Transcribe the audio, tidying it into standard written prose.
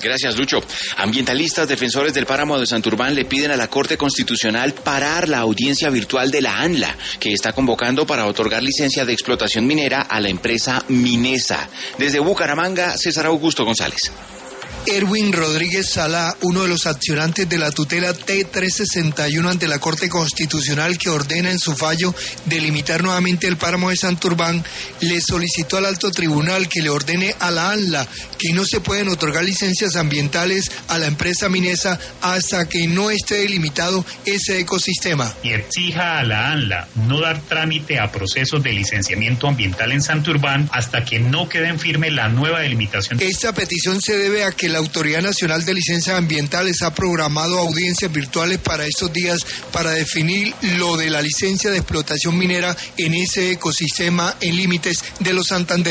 Gracias, Lucho. Ambientalistas defensores del páramo de Santurbán le piden a la Corte Constitucional parar la audiencia virtual de la ANLA, que está convocando para otorgar licencia de explotación minera a la empresa Minesa. Desde Bucaramanga, César Augusto González. Erwin Rodríguez Salá, uno de los accionantes de la tutela T361 ante la Corte Constitucional que ordena en su fallo delimitar nuevamente el páramo de Santurbán, le solicitó al alto tribunal que le ordene a la ANLA que no se pueden otorgar licencias ambientales a la empresa Minesa hasta que no esté delimitado ese ecosistema. Y exija a la ANLA no dar trámite a procesos de licenciamiento ambiental en Santurbán hasta que no quede en firme la nueva delimitación. Esta petición se debe a que la Autoridad Nacional de Licencias Ambientales ha programado audiencias virtuales para estos días para definir lo de la licencia de explotación minera en ese ecosistema en límites de los Santander.